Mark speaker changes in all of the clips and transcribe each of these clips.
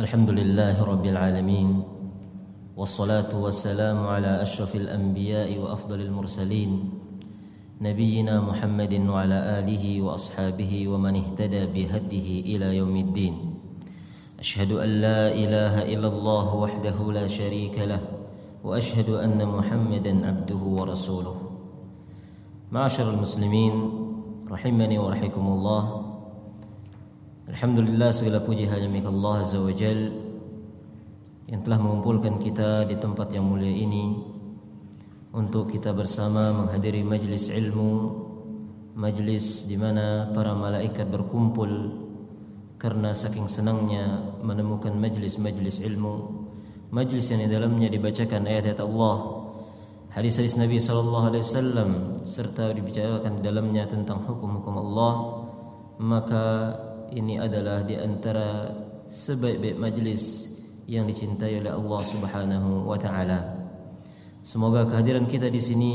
Speaker 1: Alhamdulillahi Rabbil Alamin. Wassalatu wassalamu ala ashrafil anbiya'i wa afdalil mursalin Nabiyyina Muhammadin wa ala alihi wa ashabihi wa man ihtada bihadihi ila yaumiddin. Ashhadu an la ilaha illallah wahdahu la sharika lah wa ashhadu anna Muhammadan abduhu wa rasuluh. Ma'asyiral muslimin rahimani wa rahikumullah. Alhamdulillah, segala puji hanya milik Allah Azza wa Jal yang telah mengumpulkan kita di tempat yang mulia ini untuk kita bersama menghadiri majlis ilmu, majlis di mana para malaikat berkumpul karena saking senangnya menemukan majlis-majlis ilmu, majlis yang di dalamnya dibacakan ayat-ayat Allah, hadis-hadis Nabi sallallahu alaihi wasallam, serta dibicarakan di dalamnya tentang hukum-hukum Allah. Maka ini adalah di antara sebaik-baik majlis yang dicintai oleh Allah Subhanahu wa taala. Semoga kehadiran kita di sini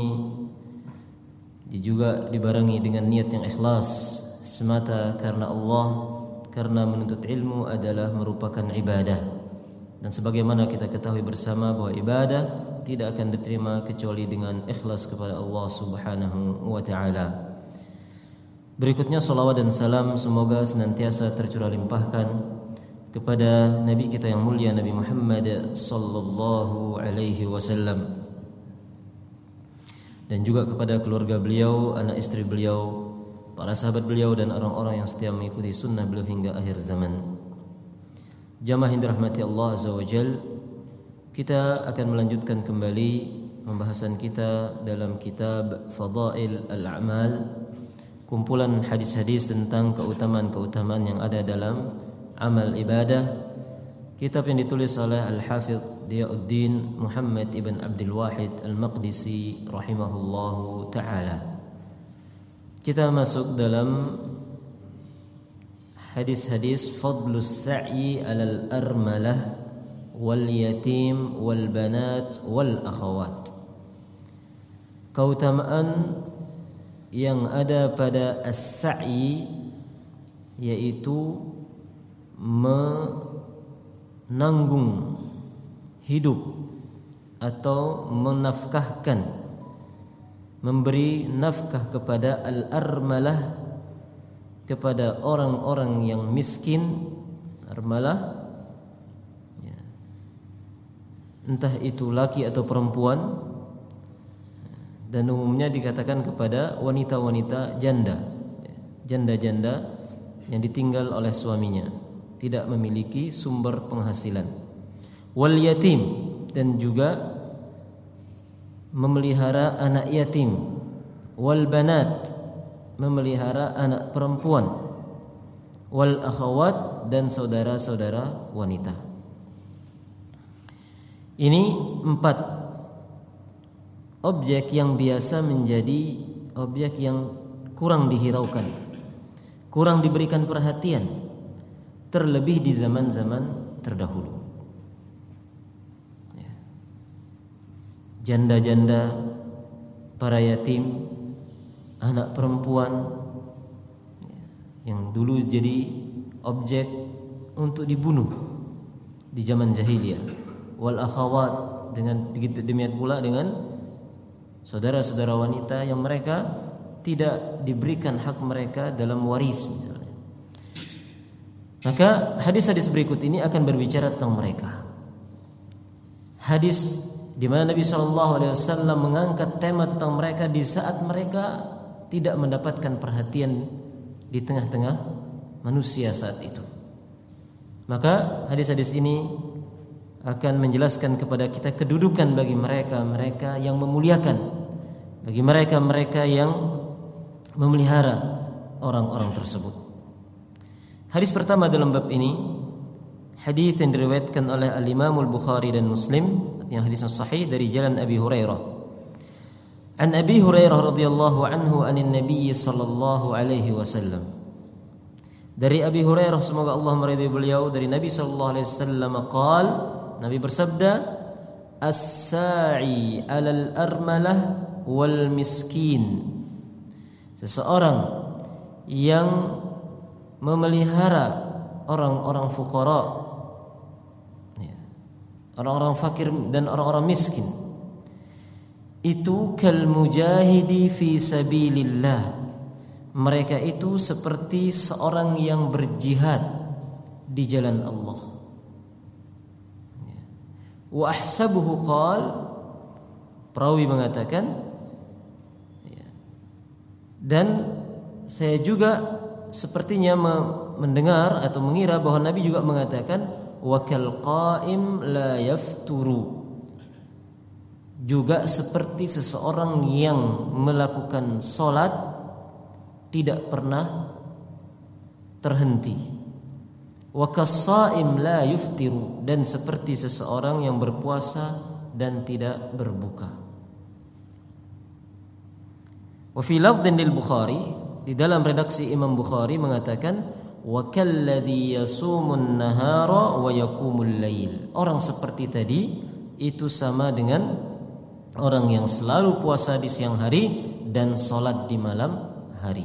Speaker 1: juga dibarengi dengan niat yang ikhlas semata karena Allah, karena menuntut ilmu adalah merupakan ibadah. Dan sebagaimana kita ketahui bersama bahwa ibadah tidak akan diterima kecuali dengan ikhlas kepada Allah Subhanahu wa taala. Berikutnya salawat dan salam semoga senantiasa tercurah limpahkan kepada Nabi kita yang mulia, Nabi Muhammad sallallahu alaihi wasallam, dan juga kepada keluarga beliau, anak istri beliau, para sahabat beliau, dan orang-orang yang setia mengikuti sunnah beliau hingga akhir zaman. Jamaah yang dirahmati Allah Azza wa Jal, kita akan melanjutkan kembali pembahasan kita dalam kitab Fadail al-A'mal, kumpulan hadis-hadis tentang keutamaan-keutamaan yang ada dalam amal ibadah. Kitab yang ditulis oleh Al-Hafidh Diyauddin Muhammad ibn Abdul Wahid Al-Maqdisi rahimahullahu ta'ala. Kita masuk dalam hadis-hadis fadlus sa'i alal armalah wal yatim wal banat wal akhawat. Keutamaan yang ada pada as-sa'i, yaitu menanggung hidup atau menafkahkan, memberi nafkah kepada al-armalah, kepada orang-orang yang miskin. Armalah ya, entah itu laki atau perempuan, dan umumnya dikatakan kepada wanita-wanita janda, janda-janda yang ditinggal oleh suaminya, tidak memiliki sumber penghasilan. Wal yatim, dan juga memelihara anak yatim. Wal banat, memelihara anak perempuan. Wal akhawat, dan saudara-saudara wanita. Ini 4 objek yang biasa menjadi objek yang kurang dihiraukan, kurang diberikan perhatian, terlebih di zaman-zaman terdahulu. Janda-janda, para yatim, anak perempuan yang dulu jadi objek untuk dibunuh di zaman jahiliyah. Wal akhawat, dengan demikian pula dengan saudara-saudara wanita yang mereka tidak diberikan hak mereka dalam waris misalnya. Maka hadis-hadis berikut ini akan berbicara tentang mereka. Hadis di mana Nabi SAW mengangkat tema tentang mereka di saat mereka tidak mendapatkan perhatian di tengah-tengah manusia saat itu. Maka hadis-hadis ini akan menjelaskan kepada kita kedudukan bagi mereka yang memuliakan, bagi mereka yang memelihara orang-orang tersebut. Hadis pertama dalam bab ini, hadis yang diriwayatkan oleh Al-Imam Al-Bukhari dan Muslim, yang hadisnya sahih dari jalan Abi Hurairah. An Abi Hurairah radhiyallahu anhu anin Nabi sallallahu alaihi wasallam. Dari Abi Hurairah, semoga Allah meridai beliau, dari Nabi sallallahu alaihi wasallam qaal, Nabi bersabda, as-sa'i 'alal armalah wal miskin. Seseorang yang memelihara orang-orang fuqara orang-orang fakir dan orang-orang miskin itu kal mujahidi fi sabilillah, mereka itu seperti seorang yang berjihad di jalan Allah. Wa ahsabuhu qal, perawi mengatakan, dan saya juga sepertinya mendengar atau mengira bahwa Nabi juga mengatakan wa kal qaim la yafturu, juga seperti seseorang yang melakukan salat tidak pernah terhenti. Wa kas-shaim la yuftiru, dan seperti seseorang yang berpuasa dan tidak berbuka. Wa fi lafdhin lil Bukhari, di dalam redaksi Imam Bukhari mengatakan wa kalladzi yasumun nahara wa yaqumul lail, orang seperti tadi itu sama dengan orang yang selalu puasa di siang hari dan salat di malam hari.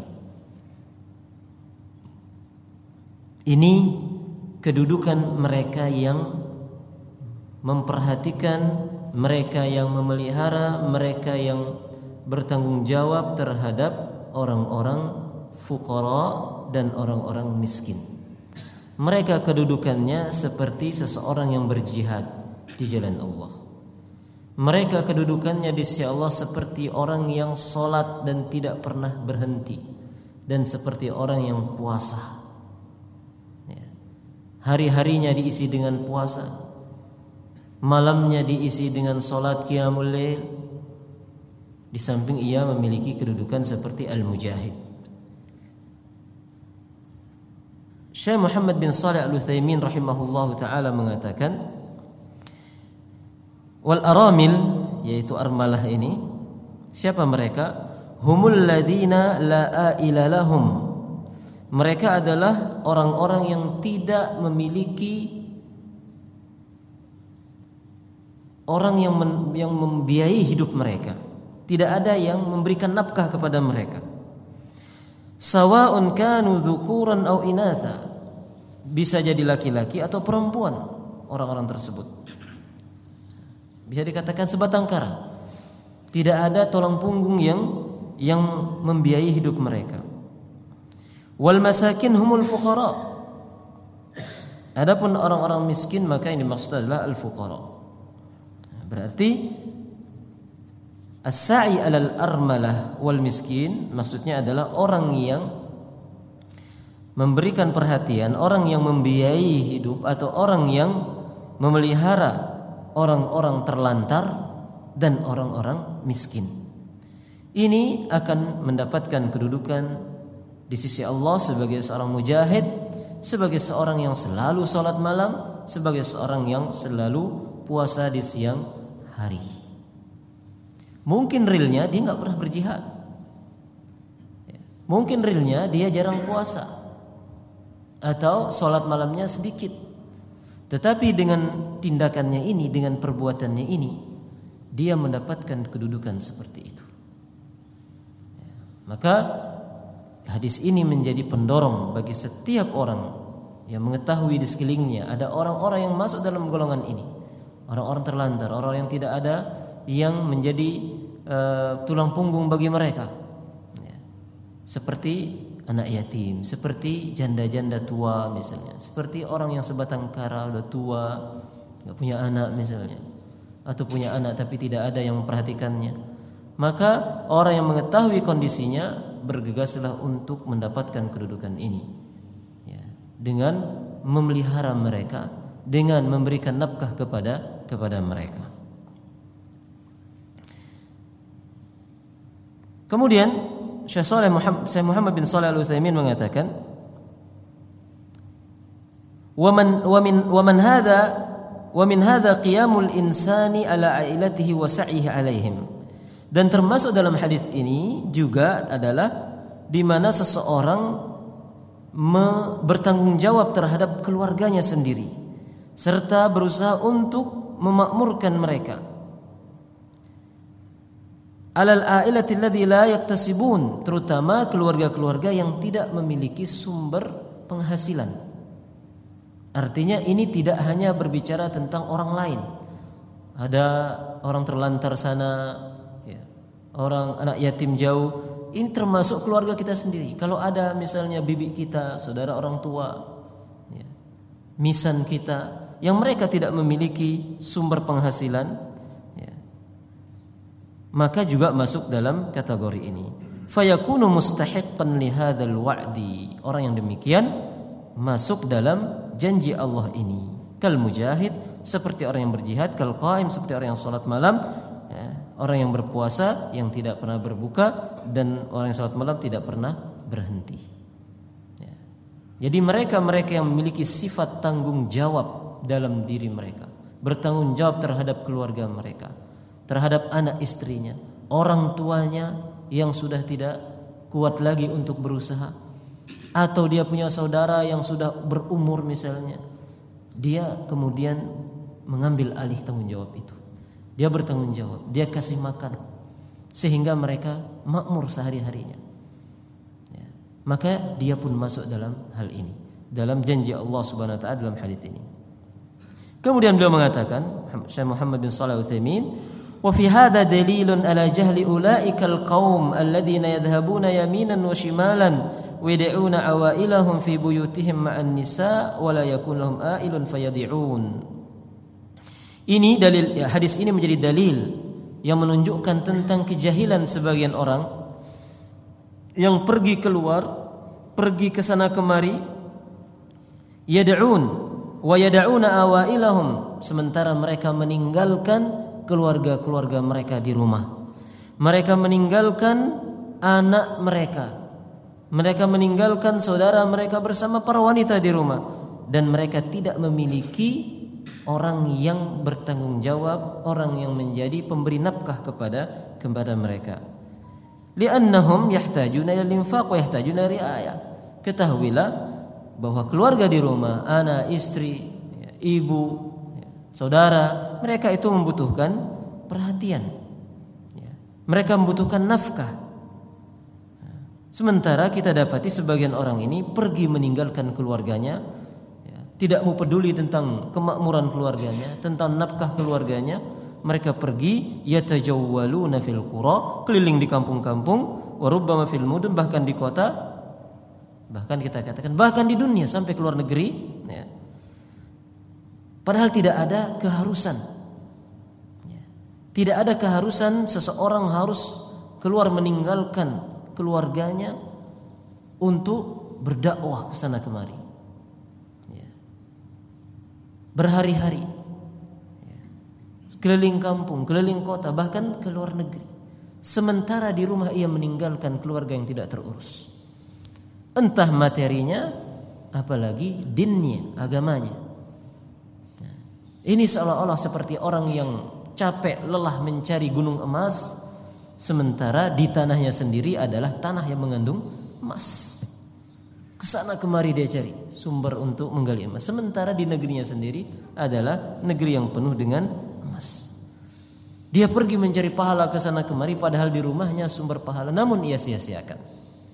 Speaker 1: Ini kedudukan mereka yang memperhatikan, mereka yang memelihara, mereka yang bertanggung jawab terhadap orang-orang fuqara dan orang-orang miskin. Mereka kedudukannya seperti seseorang yang berjihad di jalan Allah. Mereka kedudukannya di sisi Allah seperti orang yang salat dan tidak pernah berhenti, dan seperti orang yang puasa. Hari-harinya diisi dengan puasa, malamnya diisi dengan salat qiyamul lail. Di samping ia memiliki kedudukan seperti al-mujahid. Syekh Muhammad bin Shalih Al-Utsaimin rahimahullahu taala mengatakan, wal aramil, yaitu armalah ini, siapa mereka? Humul ladzina la aila lahum, mereka adalah orang-orang yang tidak memiliki orang yang membiayai hidup mereka. Tidak ada yang memberikan nafkah kepada mereka. Sawa'un kanu dzukuran aw inatha, bisa jadi laki-laki atau perempuan orang-orang tersebut. Bisa dikatakan sebatang kara. Tidak ada tulang punggung yang membiayai hidup mereka. Wal masakin humul fuqara, adapun orang-orang miskin maka ini maksud adalah al-fuqara. Berarti as-sa'i 'alal armalah wal miskin maksudnya adalah orang yang memberikan perhatian, orang yang membiayai hidup, atau orang yang memelihara orang-orang terlantar dan orang-orang miskin. Ini akan mendapatkan kedudukan di sisi Allah sebagai seorang mujahid, sebagai seorang yang selalu salat malam, sebagai seorang yang selalu puasa di siang hari. Mungkin realnya dia nggak pernah berjihad, mungkin realnya dia jarang puasa atau salat malamnya sedikit, tetapi dengan tindakannya ini, dengan perbuatannya ini, dia mendapatkan kedudukan seperti itu. Maka hadis ini menjadi pendorong bagi setiap orang yang mengetahui di sekelilingnya ada orang-orang yang masuk dalam golongan ini, orang-orang terlantar, orang yang tidak ada yang menjadi tulang punggung bagi mereka, seperti anak yatim, seperti janda-janda tua misalnya, seperti orang yang sebatang kara udah tua nggak punya anak misalnya, atau punya anak tapi tidak ada yang memperhatikannya. Maka orang yang mengetahui kondisinya bergegaslah untuk mendapatkan kedudukan ini, dengan memelihara mereka, dengan memberikan nafkah kepada mereka. Kemudian Syekh Muhammad bin Shalih Al-Utsaimin mengatakan, wa min hadza qiyamul insani ala ailatihi wa sa'ihi alaihim. Dan termasuk dalam hadis ini juga adalah di mana seseorang bertanggung jawab terhadap keluarganya sendiri serta berusaha untuk memakmurkan mereka. Alal ailati alladzi la yaktasibun, terutama keluarga-keluarga yang tidak memiliki sumber penghasilan. Artinya ini tidak hanya berbicara tentang orang lain, ada orang terlantar sana, ya, orang anak yatim jauh, ini termasuk keluarga kita sendiri. Kalau ada misalnya bibi kita, saudara orang tua, ya, misan kita yang mereka tidak memiliki sumber penghasilan, ya, maka juga masuk dalam kategori ini. Fayakunu mustahiqqan li hadzal wa'di. Orang yang demikian masuk dalam janji Allah ini. Kal mujahid, seperti orang yang berjihad, kal qaim, seperti orang yang salat malam, ya, orang yang berpuasa yang tidak pernah berbuka, dan orang yang salat malam tidak pernah berhenti. Ya. Jadi mereka yang memiliki sifat tanggung jawab dalam diri mereka, bertanggung jawab terhadap keluarga mereka, terhadap anak istrinya, orang tuanya yang sudah tidak kuat lagi untuk berusaha, atau dia punya saudara yang sudah berumur misalnya, dia kemudian mengambil alih tanggung jawab itu. Dia bertanggung jawab, dia kasih makan sehingga mereka makmur sehari-harinya, ya. Maka dia pun masuk dalam hal ini, dalam janji Allah Subhanahu wa taala dalam hadis ini. Kemudian beliau mengatakan, Syekh Muhammad bin Shalih Al-Utsaimin, wa fi hadza dalilun ala jahli ulaikal qaum alladziina yadhhabuna yaminan wa shimalan wa yad'una awailahum fi buyutihim ma'an nisa wa la yakun lahum ailun fayad'un. Ini dalil, ya, hadis ini menjadi dalil yang menunjukkan tentang kejahilan sebagian orang yang pergi keluar, pergi ke sana kemari, yad'un wa yad'una awailahum, sementara mereka meninggalkan keluarga-keluarga mereka di rumah. Mereka meninggalkan anak mereka. Mereka meninggalkan saudara mereka bersama para wanita di rumah, dan mereka tidak memiliki orang yang bertanggung jawab, orang yang menjadi pemberi nafkah kepada mereka. Li'annahum yahtajuna ila al-infaq wa yahtajuna ri'ayah. Ketahuilah bahwa keluarga di rumah, anak, istri, ibu, saudara, mereka itu membutuhkan perhatian, ya. Mereka membutuhkan nafkah. Sementara kita dapati sebagian orang ini pergi meninggalkan keluarganya, ya, tidak mau peduli tentang kemakmuran keluarganya, tentang nafkah keluarganya. Mereka pergi yatajawwaluna fil qura, keliling di kampung-kampung, wa rubbama fil mudun, bahkan di kota, bahkan kita katakan bahkan di dunia, sampai ke luar negeri, ya. Padahal tidak ada keharusan, ya. Tidak ada keharusan seseorang harus keluar meninggalkan keluarganya untuk berdakwah ke sana kemari, ya. Berhari-hari, ya. Keliling kampung, keliling kota, bahkan ke luar negeri. Sementara di rumah ia meninggalkan keluarga yang tidak terurus, entah materinya, apalagi dinnya, agamanya. Ini seolah-olah seperti orang yang capek lelah mencari gunung emas, sementara di tanahnya sendiri adalah tanah yang mengandung emas. Kesana kemari dia cari sumber untuk menggali emas, sementara di negerinya sendiri adalah negeri yang penuh dengan emas. Dia pergi mencari pahala kesana kemari, padahal di rumahnya sumber pahala, namun ia sia-siakan.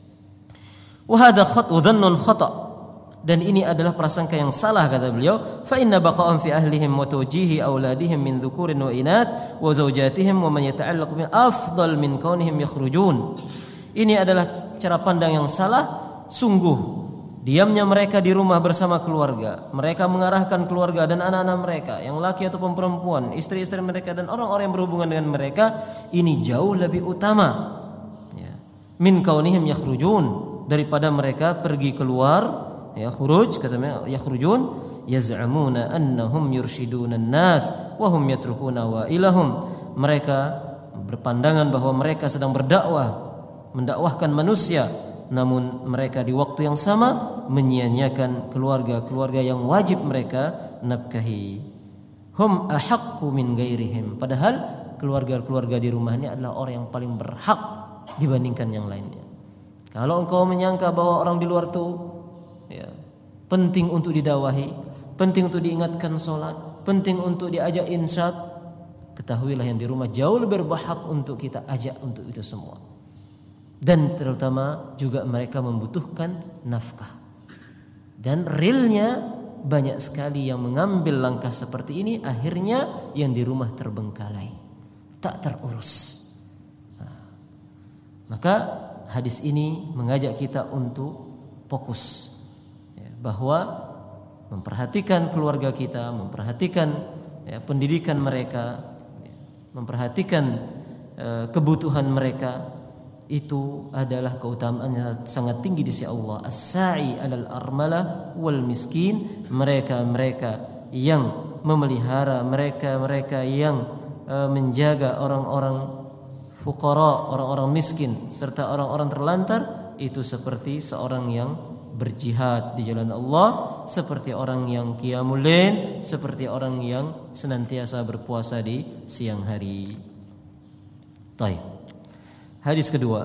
Speaker 1: Wa hadza dhannun khata'. Dan ini adalah prasangka yang salah, kata beliau. Fa inna baqa'an fi ahlihim wa tawjihi auladihim min dhukurin wa inath wa zawjatihim wa man yata'allaq bi afdal min kaunihim yakhrujun. Ini adalah cara pandang yang salah. Sungguh diamnya mereka di rumah bersama keluarga, mereka mengarahkan keluarga dan anak-anak mereka, yang laki ataupun perempuan, istri-istri mereka dan orang-orang yang berhubungan dengan mereka, ini jauh lebih utama, ya, min kaunihim yakhrujun, daripada mereka pergi keluar. Ya, khuruj, katanya yakhrujun yaz'amuna annahum yurshiduna an-nas wa hum yatrukuna wailahum. Mereka berpandangan bahwa mereka sedang berdakwah, mendakwahkan manusia, namun mereka di waktu yang sama menyia-nyiakan keluarga-keluarga yang wajib mereka nafkahi. Hum ahaqqu min ghairihim, padahal keluarga-keluarga di rumahnya adalah orang yang paling berhak dibandingkan yang lainnya. Kalau engkau menyangka bahwa orang di luar itu, ya, penting untuk didakwahi, penting untuk diingatkan sholat, penting untuk diajak insyad, ketahuilah yang di rumah jauh lebih berhak untuk kita ajak untuk itu semua. Dan terutama juga mereka membutuhkan nafkah. Dan realnya banyak sekali yang mengambil langkah seperti ini, akhirnya yang di rumah terbengkalai, tak terurus. Maka hadis ini mengajak kita untuk fokus, bahwa memperhatikan keluarga kita, memperhatikan pendidikan mereka, memperhatikan kebutuhan mereka, itu adalah keutamaan yang sangat tinggi di sisi Allah. As-sa'i 'alal armalah wal miskin, mereka yang memelihara, mereka yang menjaga orang-orang fuqara, orang-orang miskin serta orang-orang terlantar, itu seperti seorang yang berjihad di jalan Allah, seperti orang yang qiyamul lail, seperti orang yang senantiasa berpuasa di siang hari. Baik. Hadis kedua,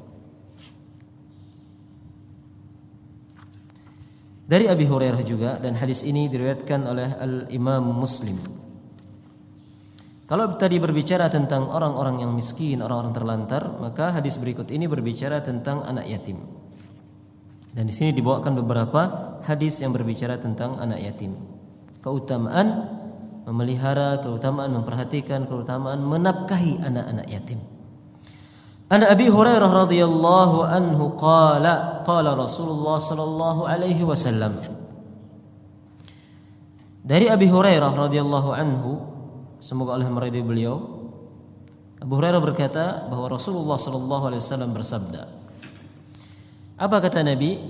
Speaker 1: dari Abi Hurairah juga, dan hadis ini diriwayatkan oleh Al-Imam Muslim. Kalau tadi berbicara tentang orang-orang yang miskin, orang-orang terlantar, maka hadis berikut ini berbicara tentang anak yatim. Dan di sini dibawakan beberapa hadis yang berbicara tentang anak yatim. Keutamaan memelihara, keutamaan memperhatikan, keutamaan menafkahi anak-anak yatim. An Abi Hurairah radhiyallahu anhu qala Rasulullah sallallahu alaihi wasallam. Dari Abi Hurairah radhiyallahu anhu, semoga Allah meridai beliau, Abu Hurairah berkata bahwa Rasulullah sallallahu alaihi wasallam bersabda. Apa kata Nabi?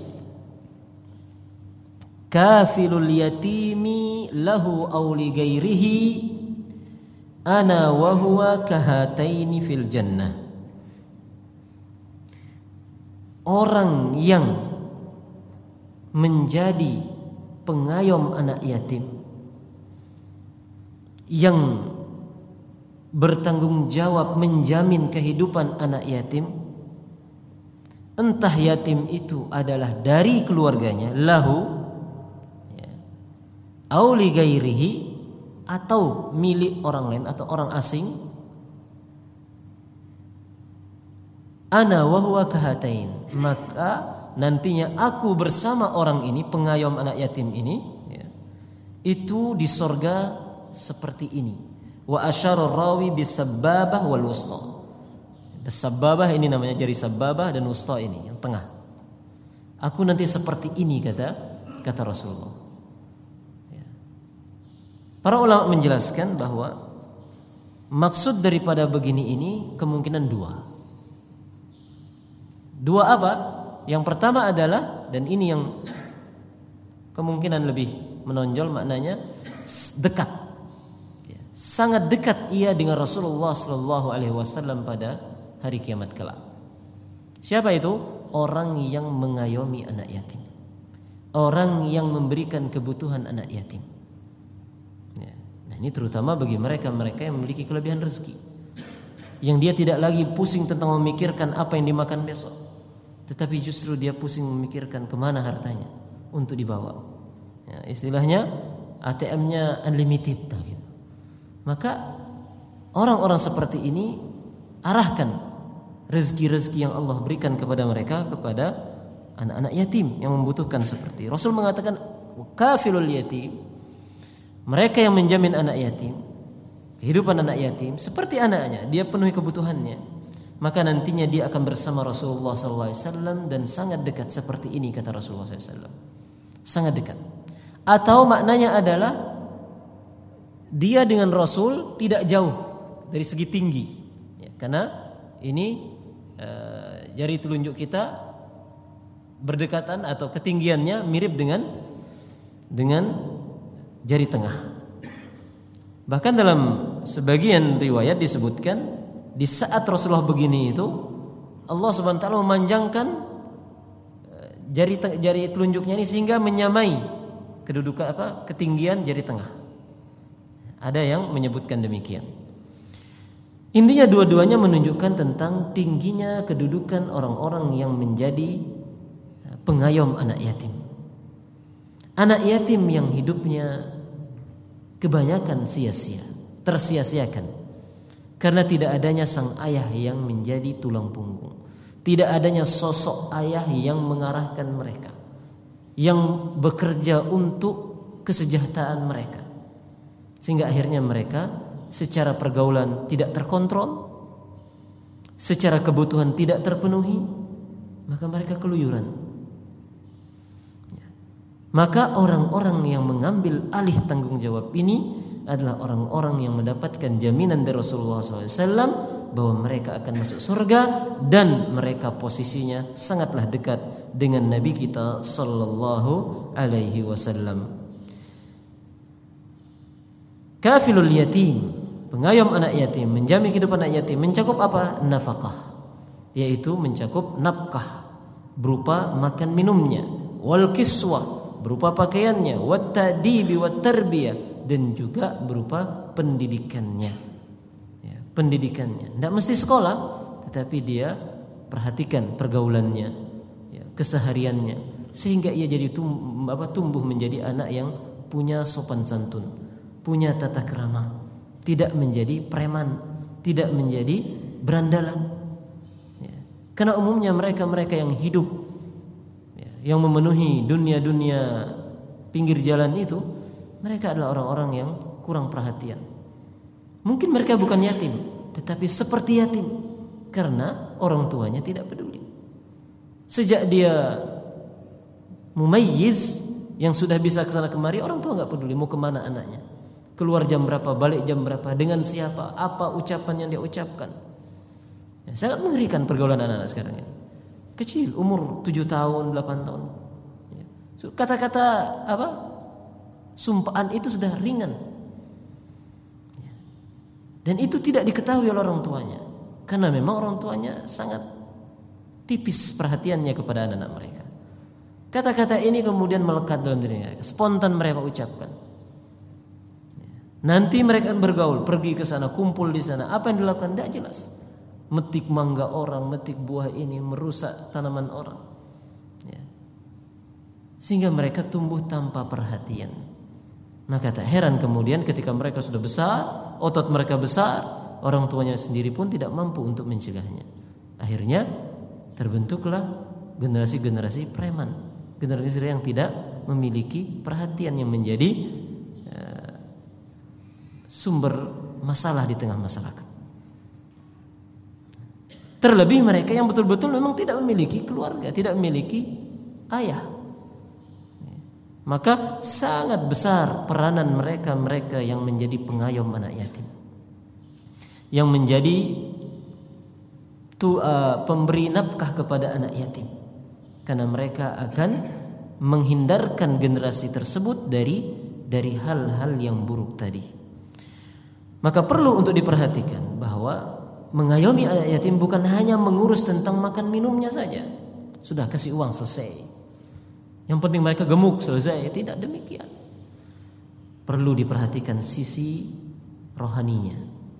Speaker 1: Kafilul yatimi lahu aw li ghairihi ana wa huwa kahataini fil jannah. Orang yang menjadi pengayom anak yatim, yang bertanggung jawab menjamin kehidupan anak yatim, entah yatim itu adalah dari keluarganya, lahu au li ghairihi, atau milik orang lain atau orang asing, ana wa huwa kahatain, maka nantinya aku bersama orang ini, pengayom anak yatim ini, itu di sorga seperti ini. Wa asyara rawi bisabbabah wal wusta. Sababah ini namanya jari sababah, dan wusta ini yang tengah. Aku nanti seperti ini, kata Rasulullah. Para ulama menjelaskan bahwa maksud daripada begini ini kemungkinan dua. Dua apa? Yang pertama adalah, dan ini yang kemungkinan lebih menonjol maknanya, dekat, sangat dekat ia dengan Rasulullah sallallahu alaihi wasallam pada hari kiamat kelak. Siapa itu? Orang yang mengayomi anak yatim, orang yang memberikan kebutuhan anak yatim. Nah, ini terutama bagi mereka yang memiliki kelebihan rezeki, yang dia tidak lagi pusing tentang memikirkan apa yang dimakan besok, tetapi justru dia pusing memikirkan kemana hartanya untuk dibawa. Istilahnya ATM-nya unlimited gitu. Maka orang-orang seperti ini arahkan rezeki-rezeki yang Allah berikan kepada mereka kepada anak-anak yatim yang membutuhkan seperti. Rasul mengatakan kafilul yatim, mereka yang menjamin anak yatim, kehidupan anak yatim seperti anaknya, dia penuhi kebutuhannya, maka nantinya dia akan bersama Rasulullah SAW dan sangat dekat seperti ini, kata Rasulullah SAW. Sangat dekat. Atau maknanya adalah dia dengan Rasul tidak jauh dari segi tinggi, karena ini jari telunjuk kita berdekatan atau ketinggiannya mirip dengan jari tengah. Bahkan dalam sebagian riwayat disebutkan di saat Rasulullah begini itu Allah Subhanahu wa taala memanjangkan jari telunjuknya ini sehingga menyamai kedudukan ketinggian jari tengah. Ada yang menyebutkan demikian. Intinya dua-duanya menunjukkan tentang tingginya kedudukan orang-orang yang menjadi pengayom anak yatim. Anak yatim yang hidupnya kebanyakan sia-sia, tersia-siakan, karena tidak adanya sang ayah yang menjadi tulang punggung, tidak adanya sosok ayah yang mengarahkan mereka, yang bekerja untuk kesejahteraan mereka. Sehingga akhirnya mereka secara pergaulan tidak terkontrol, secara kebutuhan tidak terpenuhi, maka mereka keluyuran. Maka orang-orang yang mengambil alih tanggung jawab ini adalah orang-orang yang mendapatkan jaminan dari Rasulullah SAW bahwa mereka akan masuk surga, dan mereka posisinya sangatlah dekat dengan Nabi kita Sallallahu Alaihi Wasallam. Kafilul yatim, pengayom anak yatim, menjamin kehidupan anak yatim, mencakup apa? Nafkah, yaitu mencakup nafkah berupa makan minumnya, wal kiswah berupa pakaiannya, wat ta'dibi wat tarbiyah, dan juga berupa pendidikannya. Ya, pendidikannya tidak mesti sekolah, tetapi dia perhatikan pergaulannya, ya, kesehariannya, sehingga ia jadi tumbuh menjadi anak yang punya sopan santun, punya tata krama, tidak menjadi preman, tidak menjadi berandalan. Ya. Karena umumnya mereka yang hidup, ya, yang memenuhi dunia-dunia pinggir jalan itu, mereka adalah orang-orang yang kurang perhatian. Mungkin mereka bukan yatim, tetapi seperti yatim karena orang tuanya tidak peduli. Sejak dia mumayyiz, yang sudah bisa kesana kemari, orang tua nggak peduli mau kemana anaknya, keluar jam berapa, balik jam berapa, dengan siapa, apa ucapan yang dia ucapkan. Ya, sangat mengerikan pergaulan anak-anak sekarang ini. Kecil, umur 7 tahun, 8 tahun. Ya. Kata-kata apa? Sumpahan itu sudah ringan. Ya. Dan itu tidak diketahui oleh orang tuanya, karena memang orang tuanya sangat tipis perhatiannya kepada anak-anak mereka. Kata-kata ini kemudian melekat dalam diri mereka, spontan mereka ucapkan. Nanti mereka akan bergaul, pergi ke sana, kumpul di sana. Apa yang dilakukan tidak jelas. Metik mangga orang, metik buah ini, merusak tanaman orang. Ya. Sehingga mereka tumbuh tanpa perhatian. Maka tak heran kemudian ketika mereka sudah besar, otot mereka besar, orang tuanya sendiri pun tidak mampu untuk mencegahnya. Akhirnya terbentuklah generasi-generasi preman, generasi yang tidak memiliki perhatian, yang menjadi sumber masalah di tengah masyarakat. Terlebih mereka yang betul-betul memang tidak memiliki keluarga, tidak memiliki ayah. Maka sangat besar peranan mereka yang menjadi pengayom anak yatim, yang menjadi pemberi nafkah kepada anak yatim, karena mereka akan menghindarkan generasi tersebut dari hal-hal yang buruk tadi. Maka perlu untuk diperhatikan bahwa mengayomi anak yatim bukan hanya mengurus tentang makan minumnya saja. Sudah kasih uang selesai, yang penting mereka gemuk selesai. Tidak demikian. Perlu diperhatikan sisi rohaninya.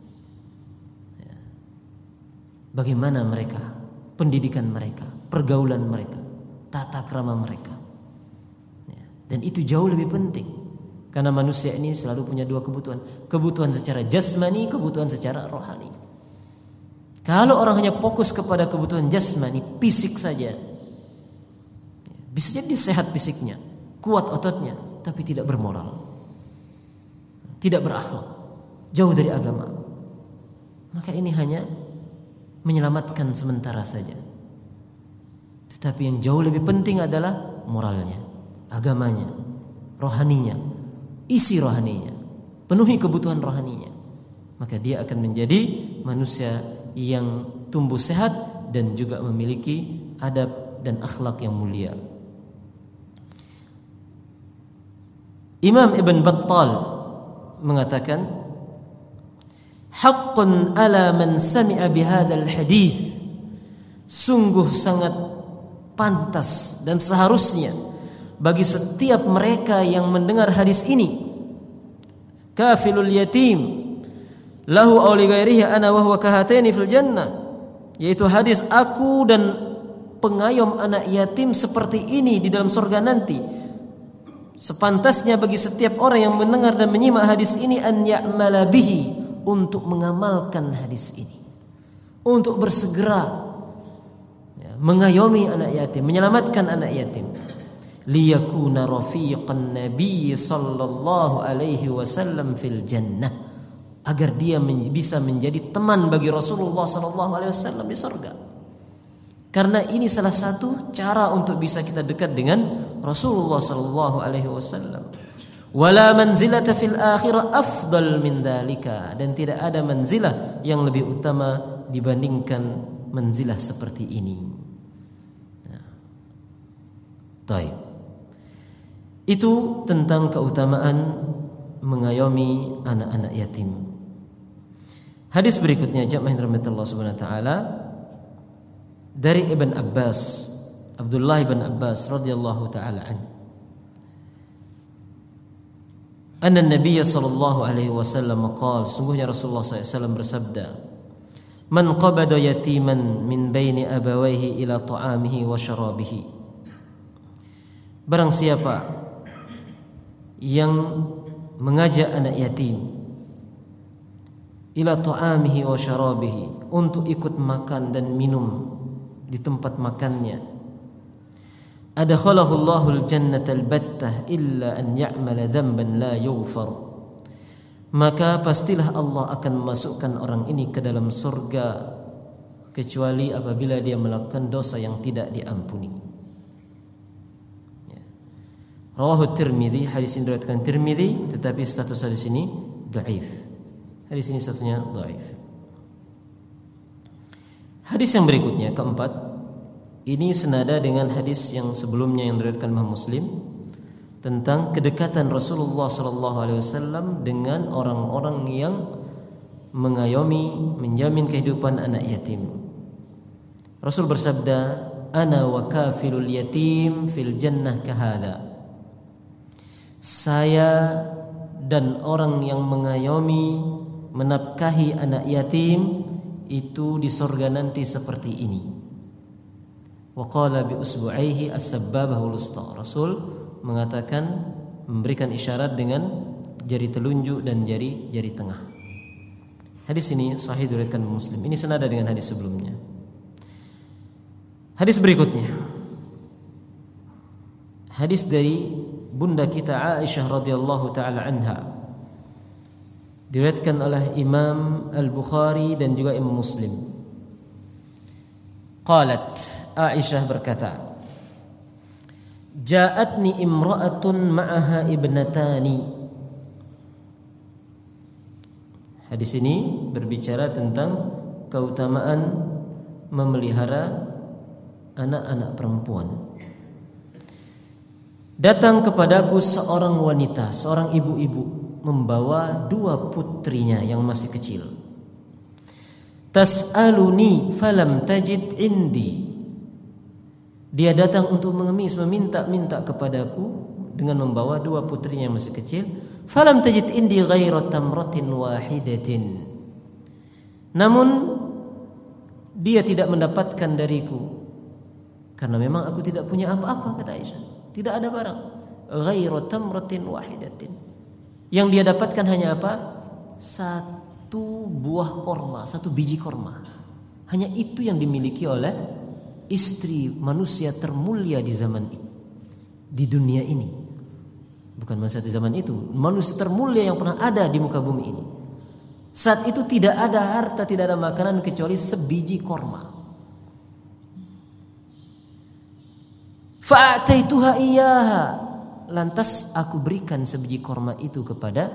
Speaker 1: Bagaimana mereka, pendidikan mereka, pergaulan mereka, tata krama mereka. Dan itu jauh lebih penting. Karena manusia ini selalu punya dua kebutuhan. Kebutuhan secara jasmani, kebutuhan secara rohani. Kalau orang hanya fokus kepada kebutuhan jasmani, fisik saja, bisa jadi sehat fisiknya, kuat ototnya, tapi tidak bermoral, tidak berakhlak, jauh dari agama. Maka ini hanya menyelamatkan sementara saja. Tetapi yang jauh lebih penting adalah moralnya, agamanya, rohaninya, isi rohaninya, penuhi kebutuhan rohaninya. Maka dia akan menjadi manusia yang tumbuh sehat dan juga memiliki adab dan akhlak yang mulia. Imam Ibn Battal mengatakan, haqqun ala man sami'a bihadzal hadits, sungguh sangat pantas dan seharusnya bagi setiap mereka yang mendengar hadis ini, kafilul yatim lahu aw li ghairihi ana wa huwa kahataini fil jannah, yaitu hadis aku dan pengayom anak yatim seperti ini di dalam surga nanti. Sepantasnya bagi setiap orang yang mendengar dan menyimak hadis ini an ya'mala bihi, untuk mengamalkan hadis ini, untuk bersegera mengayomi anak yatim, menyelamatkan anak yatim. liyakuna rafiqan nabiy sallallahu alaihi wasallam fil jannah, agar dia bisa menjadi teman bagi Rasulullah sallallahu alaihi wasallam di surga. Karena ini salah satu cara untuk bisa kita dekat dengan Rasulullah sallallahu alaihi wasallam. Wala manzilata fil akhirah afdal min dzalika, dan tidak ada manzilah yang lebih utama dibandingkan manzilah seperti ini. Baik. Itu tentang keutamaan mengayomi anak-anak yatim. Hadis berikutnya jamaah rahmatullah subhanahu wa taala dari Ibn Abbas, Abdullah ibn Abbas radhiyallahu taala an. Anna Nabiy sallallahu alaihi wasallam qala, sungguhnya Rasulullah SAW bersabda, man qabada yatiman min baini abawayhi ila ta'amihi wa syarabihi. Barang siapa yang mengajak anak yatim ila ta'amihi wa syarabihi, untuk ikut makan dan minum di tempat makannya, adkhalahu Allahul jannata al-battah illa an ya'mala dhanban la yughfar, maka pastilah Allah akan memasukkan orang ini ke dalam surga kecuali apabila dia melakukan dosa yang tidak diampuni. Rawahu Tirmidzi, hadis ini diriwayatkan Tirmidzi, tetapi status hadis ini dhaif. Hadis ini statusnya dhaif. Hadis yang berikutnya keempat, ini senada dengan hadis yang sebelumnya yang diriwayatkan Imam Muslim tentang kedekatan Rasulullah sallallahu alaihi wasallam dengan orang-orang yang mengayomi, menjamin kehidupan anak yatim. Rasul bersabda, "Ana wa kafilul yatim fil jannah kahadza." Saya dan orang yang mengayomi, menafkahi anak yatim itu di surga nanti seperti ini. Wa qala bi usbu'aihi as-sabbabah wal-wusta. Rasul mengatakan, memberikan isyarat dengan jari telunjuk dan jari tengah. Hadis ini sahih diriwayatkan Muslim. Ini senada dengan hadis sebelumnya. Hadis berikutnya, hadis dari bunda kita Aisyah radhiyallahu taala anha, diriwayatkan oleh Imam Al-Bukhari dan juga Imam Muslim. Qalat, Aisyah berkata, ja'atni imra'atun ma'aha ibnatani. Hadis ini berbicara tentang keutamaan memelihara anak-anak perempuan. Datang kepadaku seorang wanita, seorang ibu-ibu, membawa dua putrinya yang masih kecil. Tas'aluni falam tajid indi. Dia datang untuk mengemis, meminta kepadaku dengan membawa dua putrinya yang masih kecil. Falam tajid indi ghaira tamratin wahidatin. Namun dia tidak mendapatkan dariku, karena memang aku tidak punya apa-apa, kata Aisyah. Tidak ada barang. Ghaira tamratin wahidatin. Yang dia dapatkan hanya apa? Satu buah korma, satu biji korma. Hanya itu yang dimiliki oleh istri manusia termulia di zaman itu, di dunia ini. Bukan manusia di zaman itu, manusia termulia yang pernah ada di muka bumi ini. Saat itu tidak ada harta, tidak ada makanan kecuali sebiji korma. Fa'ataituha iyyaha. Lantas aku berikan sebiji korma itu kepada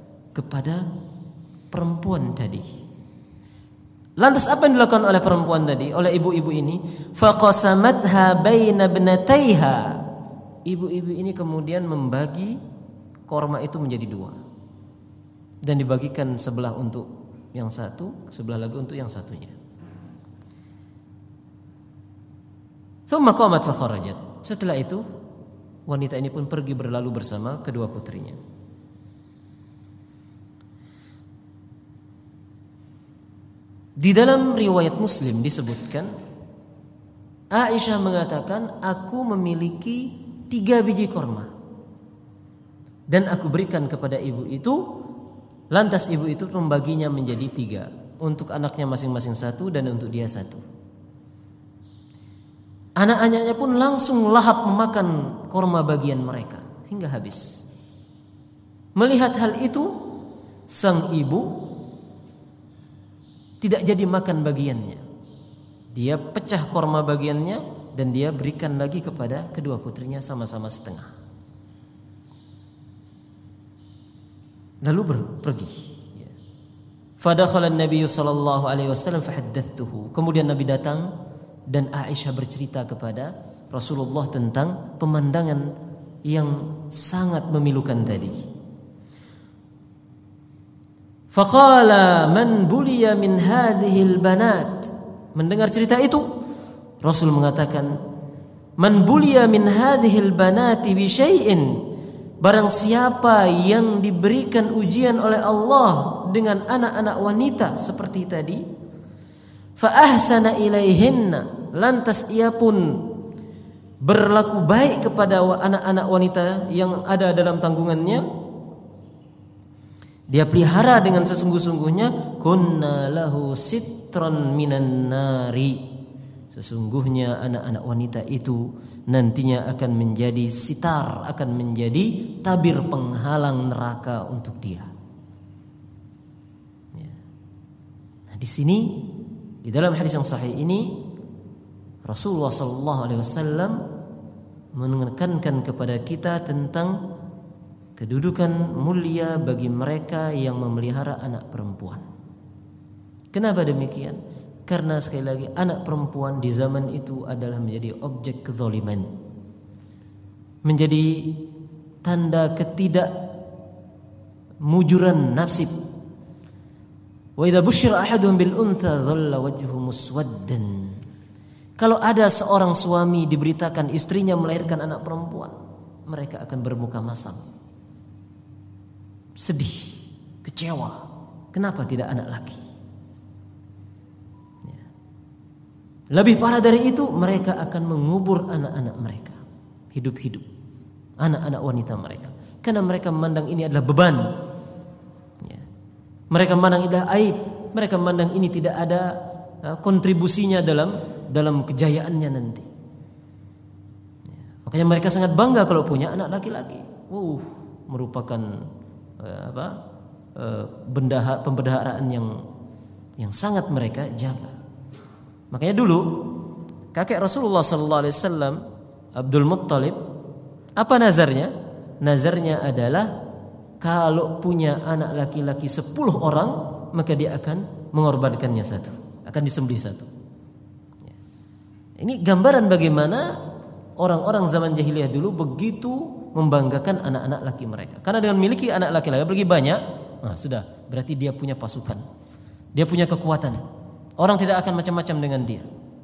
Speaker 1: perempuan tadi. Lantas apa yang dilakukan oleh perempuan tadi, oleh ibu-ibu ini? Faqasamatha baina ibnataiha. Ibu-ibu ini kemudian membagi korma itu menjadi dua, dan dibagikan sebelah untuk yang satu, sebelah lagi untuk yang satunya. Thumma qamat fa kharajat. Setelah itu wanita ini pun pergi berlalu bersama kedua putrinya. Di dalam riwayat Muslim disebutkan, Aisyah mengatakan, aku memiliki 3 biji korma dan aku berikan kepada ibu itu. Lantas ibu itu membaginya menjadi 3, untuk anaknya masing-masing 1 dan untuk dia 1. Anak-anaknya pun langsung lahap memakan korma bagian mereka hingga habis. Melihat hal itu, sang ibu tidak jadi makan bagiannya. Dia pecah korma bagiannya dan dia berikan lagi kepada kedua putrinya sama-sama setengah. Lalu pergi. Fadakhala an-nabiy sallallahu alaihi wasallam fahaddathtuhu. Kemudian Nabi datang dan Aisyah bercerita kepada Rasulullah tentang pemandangan yang sangat memilukan tadi. Faqala man buliya min hadhihi al-banat. Mendengar cerita itu, Rasul mengatakan, man buliya min hadhihi al-banati bi syai'in. Barang siapa yang diberikan ujian oleh Allah dengan anak-anak wanita seperti tadi, fa ahsana ilaihinna, lantas ia pun berlaku baik kepada anak-anak wanita yang ada dalam tanggungannya, dia pelihara dengan sesungguh-sungguhnya, kunna lahu sitran minan nari. Sesungguhnya anak-anak wanita itu nantinya akan menjadi sitar, akan menjadi tabir penghalang neraka untuk dia. Nah, di sini di dalam hadis yang sahih ini Rasulullah sallallahu alaihi wasallam menekankan kepada kita tentang kedudukan mulia bagi mereka yang memelihara anak perempuan. Kenapa demikian? Karena sekali lagi anak perempuan di zaman itu adalah menjadi objek kezaliman, menjadi tanda ketidakmujuran nasib. Wa idza busyira ahaduhum bil untha dhalla wajhuhu muswaddan. Kalau ada seorang suami diberitakan istrinya melahirkan anak perempuan, mereka akan bermuka masam, sedih, kecewa. Kenapa tidak anak laki? Lebih parah dari itu, mereka akan mengubur anak-anak mereka hidup-hidup, anak-anak wanita mereka, karena mereka memandang ini adalah beban. Mereka memandang ini adalah aib. Mereka memandang ini tidak ada kontribusinya dalam kejayaannya nanti. Makanya mereka sangat bangga kalau punya anak laki-laki. Merupakan pembendaharaan yang sangat mereka jaga. Makanya dulu kakek Rasulullah sallallahu alaihi wasallam, Abdul Muttalib, apa nazarnya? Nazarnya adalah kalau punya anak laki-laki 10 orang, maka dia akan mengorbankannya satu, akan disembelih satu. Ini gambaran bagaimana orang-orang zaman jahiliyah dulu begitu membanggakan anak-anak laki mereka. Karena dengan memiliki anak laki-laki lebih banyak, sudah berarti dia punya pasukan, dia punya kekuatan. Orang tidak akan macam-macam dengan dia.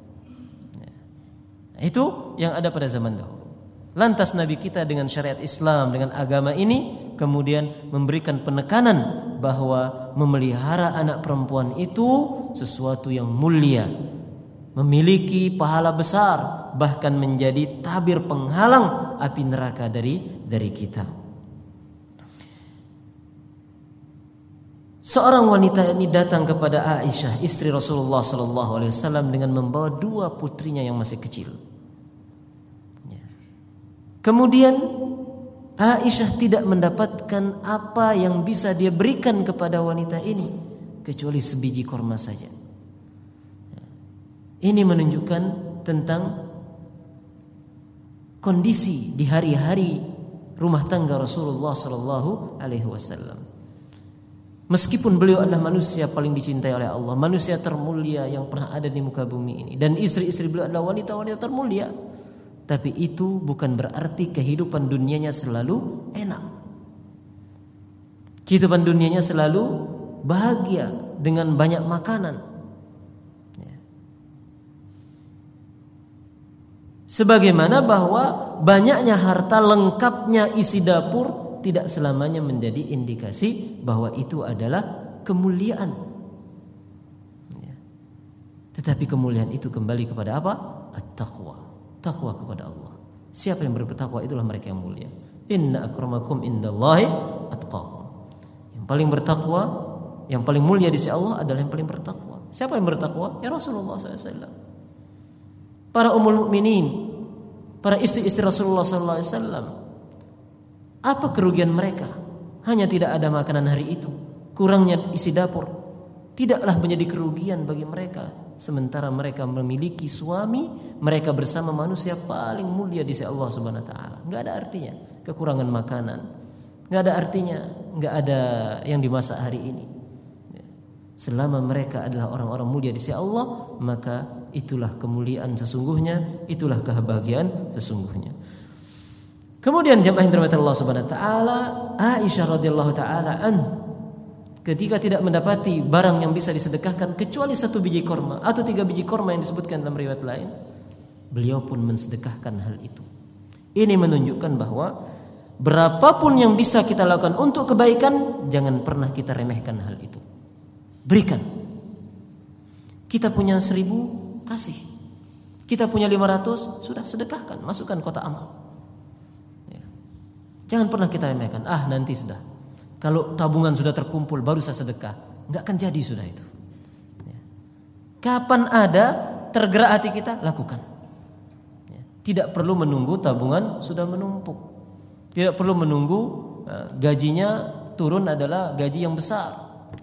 Speaker 1: Itu yang ada pada zaman dahulu. Lantas Nabi kita dengan syariat Islam, dengan agama ini kemudian memberikan penekanan bahwa memelihara anak perempuan itu sesuatu yang mulia, memiliki pahala besar, bahkan menjadi tabir penghalang api neraka dari kita. Seorang wanita ini datang kepada Aisyah, istri Rasulullah sallallahu alaihi wasallam, dengan membawa 2 putrinya yang masih kecil. Kemudian Aisyah tidak mendapatkan apa yang bisa dia berikan kepada wanita ini kecuali sebiji korma saja. Ini menunjukkan tentang kondisi di hari-hari rumah tangga Rasulullah sallallahu alaihi wasallam. Meskipun beliau adalah manusia paling dicintai oleh Allah, manusia termulia yang pernah ada di muka bumi ini, dan istri-istri beliau adalah wanita-wanita termulia, tapi itu bukan berarti kehidupan dunianya selalu enak. Kehidupan dunianya selalu bahagia dengan banyak makanan. Sebagaimana bahwa banyaknya harta, lengkapnya isi dapur tidak selamanya menjadi indikasi bahwa itu adalah kemuliaan. Tetapi kemuliaan itu kembali kepada apa? At-taqwa. Takwa kepada Allah. Siapa yang bertakwa itulah mereka yang mulia. Inna akramakum indallahi atqakum. Yang paling bertakwa, yang paling mulia di sisi Allah adalah yang paling bertakwa. Siapa yang bertakwa? Ya Rasulullah SAW. Para ummul mukminin, para istri-istri Rasulullah sallallahu alaihi wasallam. Apa kerugian mereka? Hanya tidak ada makanan hari itu, kurangnya isi dapur. Tidaklah menjadi kerugian bagi mereka, sementara mereka memiliki suami, mereka bersama manusia paling mulia di sisi Allah Subhanahu wa taala. Enggak ada artinya kekurangan makanan. Enggak ada artinya enggak ada yang dimasak hari ini. Selama mereka adalah orang-orang mulia di sisi Allah, maka itulah kemuliaan sesungguhnya, itulah kebahagiaan sesungguhnya. Kemudian jemaah yang dirahmati Allah Subhanahu wa taala, Aisyah radhiyallahu taala ketika tidak mendapati barang yang bisa disedekahkan kecuali 1 biji korma atau 3 biji korma yang disebutkan dalam riwayat lain, beliau pun mensedekahkan hal itu. Ini menunjukkan bahwa berapapun yang bisa kita lakukan untuk kebaikan, jangan pernah kita remehkan hal itu. Berikan. Kita punya 1000, kasih. Kita punya 500, sudah sedekahkan, masukkan kotak amal. Ya. Jangan pernah kita remehkan. Nanti sudah. Kalau tabungan sudah terkumpul baru saya sedekah. Enggak akan jadi sudah itu. Ya. Kapan ada tergerak hati kita, lakukan. Ya. Tidak perlu menunggu tabungan sudah menumpuk. Tidak perlu menunggu gajinya turun adalah gaji yang besar.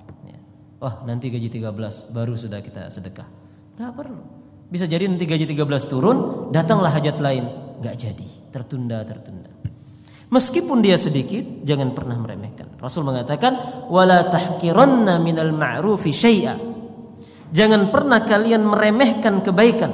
Speaker 1: Nanti gaji 13 baru sudah kita sedekah. Enggak perlu. Bisa jadi nanti gaji 13 turun, datanglah hajat lain, enggak jadi, tertunda. Meskipun dia sedikit, jangan pernah meremehkan. Rasul mengatakan, "Wala tahqiranna minal ma'rufi syai'a." Jangan pernah kalian meremehkan kebaikan.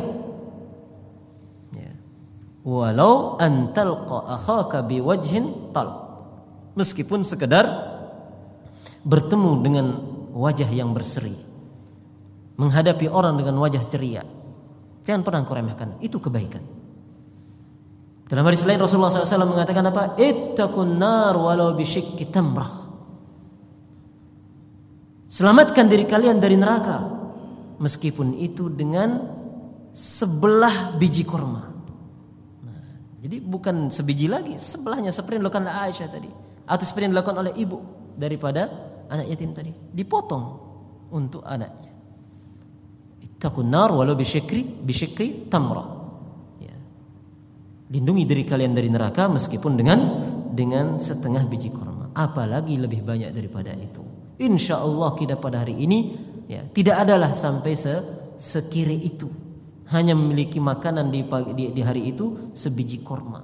Speaker 1: Ya. Walau an talqa akhaka biwajhin talq. Meskipun sekedar bertemu dengan wajah yang berseri, menghadapi orang dengan wajah ceria, jangan pernah kau remehkan. Itu kebaikan. Dalam hadis lain Rasulullah SAW mengatakan apa? Ittaqun nar walau bisyikki tamrah. Selamatkan diri kalian dari neraka, meskipun itu dengan sebelah biji kurma. Jadi bukan sebiji lagi, sebelahnya, seperti yang dilakukan oleh Aisyah tadi, atau seperti yang dilakukan oleh ibu daripada anak yatim tadi, dipotong untuk anaknya. Ittaqun nar walau bisyikri tamra. Ya. Lindungi diri kalian dari neraka meskipun dengan setengah biji kurma. Apalagi lebih banyak daripada itu. Insyaallah kita pada hari ini tidak adalah sampai sekiri itu. Hanya memiliki makanan di hari itu sebiji kurma.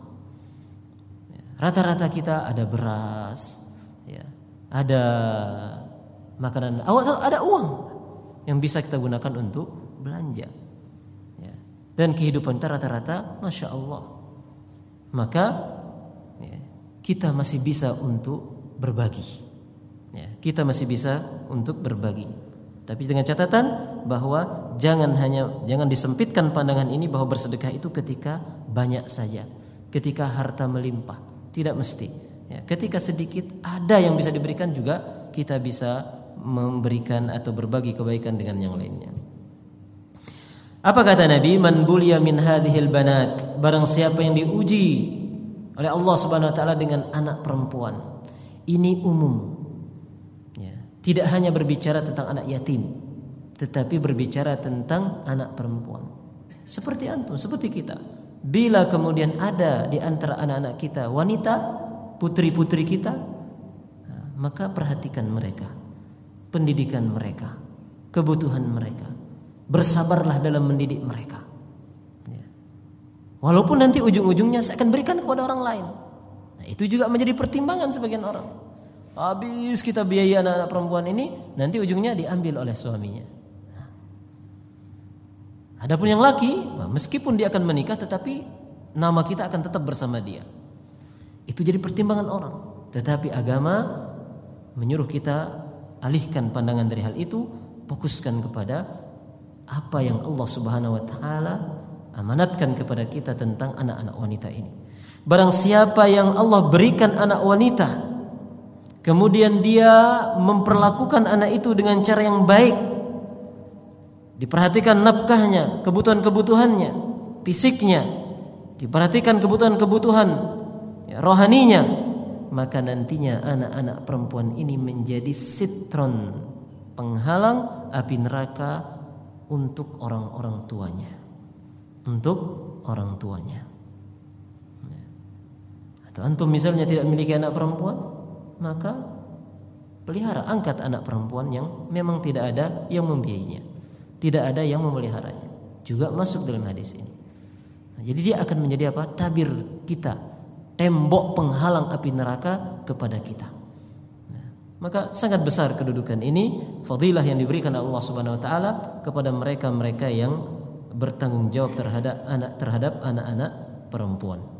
Speaker 1: Rata-rata kita ada beras, ada makanan, ada uang yang bisa kita gunakan untuk belanja. Dan kehidupan kita rata-rata, masya Allah. Maka kita masih bisa untuk berbagi. Kita masih bisa untuk berbagi. Tapi dengan catatan bahwa jangan disempitkan pandangan ini bahwa bersedekah itu ketika banyak saja, ketika harta melimpah. Tidak mesti. Ketika sedikit ada yang bisa diberikan juga kita bisa memberikan atau berbagi kebaikan dengan yang lainnya. Apa kata Nabi? Man buliya min hadhil banat, barang siapa yang diuji oleh Allah Subhanahu wa taala dengan anak perempuan. Ini umum. Tidak hanya berbicara tentang anak yatim, tetapi berbicara tentang anak perempuan. Seperti antum, seperti kita. Bila kemudian ada di antara anak-anak kita wanita, putri-putri kita, maka perhatikan mereka, pendidikan mereka, kebutuhan mereka. Bersabarlah dalam mendidik mereka. Walaupun nanti ujung-ujungnya saya akan berikan kepada orang lain. Itu juga menjadi pertimbangan sebagian orang. Habis kita biaya anak-anak perempuan ini, nanti ujungnya diambil oleh suaminya. Adapun yang laki, meskipun dia akan menikah, tetapi nama kita akan tetap bersama dia. Itu jadi pertimbangan orang. Tetapi agama menyuruh kita alihkan pandangan dari hal itu, fokuskan kepada apa yang Allah Subhanahu wa taala amanatkan kepada kita tentang anak-anak wanita ini. Barang siapa yang Allah berikan anak wanita, kemudian dia memperlakukan anak itu dengan cara yang baik, diperhatikan nafkahnya, kebutuhan-kebutuhannya, fisiknya, diperhatikan kebutuhan-kebutuhan rohaninya, maka nantinya anak-anak perempuan ini menjadi sitron, penghalang api neraka untuk orang-orang tuanya. Untuk orang tuanya. Atau antum misalnya tidak memiliki anak perempuan, maka pelihara, angkat anak perempuan yang memang tidak ada yang membiayainya, tidak ada yang memeliharanya. Juga masuk dalam hadis ini. Nah, jadi dia akan menjadi apa? Tabir kita, tembok penghalang api neraka kepada kita. Nah, maka sangat besar kedudukan ini, fadilah yang diberikan Allah Subhanahu wa taala kepada mereka-mereka yang bertanggung jawab terhadap anak-anak perempuan.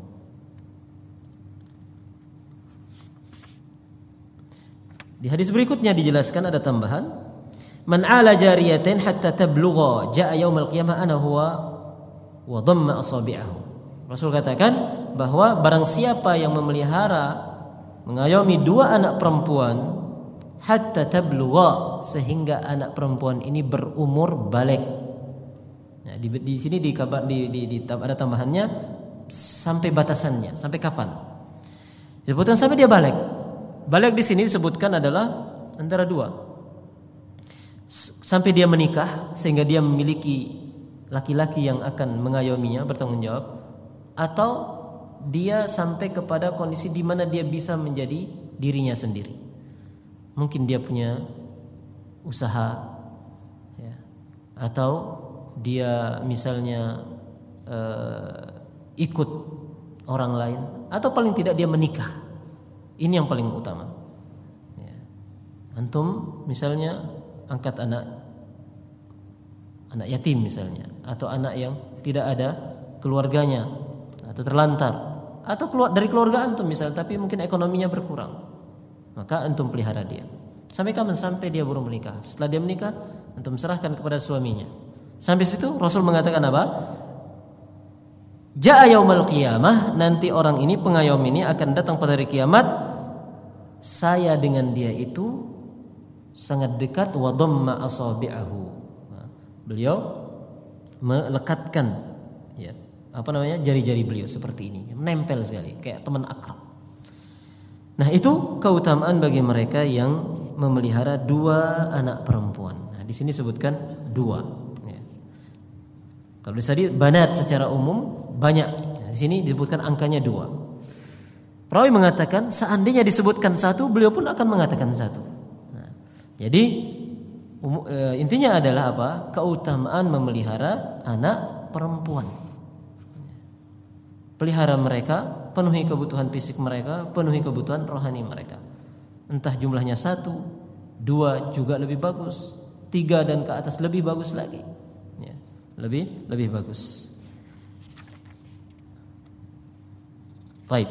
Speaker 1: Di hadis berikutnya dijelaskan ada tambahan, man 'ala jariyatin hatta tablugha jaa yaumil qiyamah ana huwa wa dhamma asabi'ahu. Rasul katakan bahwa barang siapa yang memelihara, mengayomi dua anak perempuan hatta tablugha, sehingga anak perempuan ini berumur balik. Nah, di sini ada tambahannya sampai batasannya, sampai kapan? Disebutkan sampai dia balik. Balik di sini disebutkan adalah antara dua. Sampai dia menikah sehingga dia memiliki laki-laki yang akan mengayominya, bertanggung jawab, atau dia sampai kepada kondisi di mana dia bisa menjadi dirinya sendiri. Mungkin dia punya usaha, ya, atau dia misalnya ikut orang lain, atau paling tidak dia menikah. Ini yang paling utama. Ya. Antum misalnya angkat anak yatim misalnya, atau anak yang tidak ada keluarganya, atau terlantar, atau keluar dari keluarga antum misalnya, tapi mungkin ekonominya berkurang, maka antum pelihara dia. Sampai kapan? Sampai dia baru menikah. Setelah dia menikah, antum serahkan kepada suaminya. Sampai situ Rasul mengatakan apa? Ja'a yaumul qiyamah, nanti orang ini, pengayom ini akan datang pada hari kiamat, saya dengan dia itu sangat dekat, wa dhamma asabi'ahu. Beliau melekatkan, ya, jari-jari beliau seperti ini, menempel sekali kayak teman akrab. Nah, itu keutamaan bagi mereka yang memelihara dua anak perempuan. Nah, di sini sebutkan dua, ya. Kalau tadi banat secara umum banyak, di sini disebutkan angkanya dua. Perawi mengatakan seandainya disebutkan satu, beliau pun akan mengatakan satu. Nah, jadi intinya adalah apa? Keutamaan memelihara anak perempuan. Pelihara mereka, penuhi kebutuhan fisik mereka, penuhi kebutuhan rohani mereka. Entah jumlahnya 1, 2 juga lebih bagus, 3 dan ke atas lebih bagus lagi, ya, lebih bagus. Baik.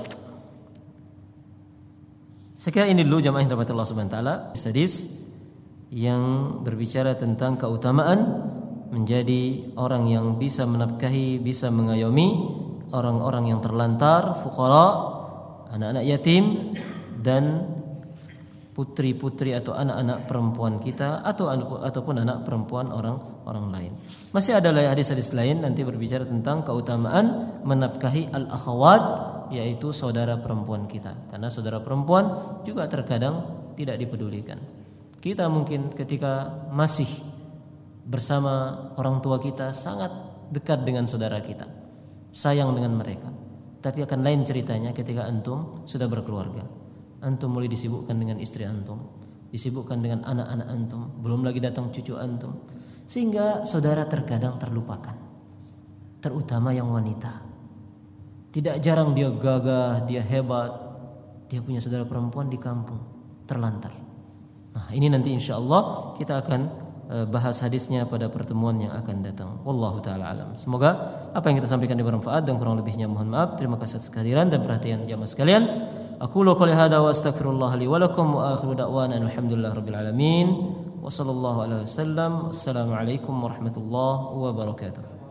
Speaker 1: Sekian ini dulu jamaah yang dirahmati Allah Subhanahu wa taala, hadis yang berbicara tentang keutamaan menjadi orang yang bisa menafkahi, bisa mengayomi orang-orang yang terlantar, fuqara, anak-anak yatim, dan putri-putri atau anak-anak perempuan kita, ataupun anak perempuan orang lain. Masih ada hadis-hadis lain nanti berbicara tentang keutamaan menafkahi al-akhawat, yaitu saudara perempuan kita. Karena saudara perempuan juga terkadang tidak dipedulikan. Kita mungkin ketika masih bersama orang tua kita sangat dekat dengan saudara kita, sayang dengan mereka. Tapi akan lain ceritanya ketika antum sudah berkeluarga. Antum mulai disibukkan dengan istri antum, disibukkan dengan anak-anak antum, belum lagi datang cucu antum, sehingga saudara terkadang terlupakan. Terutama yang wanita. Tidak jarang dia gagah, dia hebat, dia punya saudara perempuan di kampung, terlantar. Nah, ini nanti insyaallah kita akan bahas hadisnya pada pertemuan yang akan datang. Wallahu taala alam. Semoga apa yang kita sampaikan bermanfaat, dan kurang lebihnya mohon maaf. Terima kasih atas kehadiran dan perhatian jamaah sekalian. Aqulu qouli hadza wa astaghfirullah li wa lakum wa akhiru da'wana alhamdulillahirabbil alamin. Wa sallallahu alaihi wasallam. Assalamualaikum warahmatullahi wabarakatuh.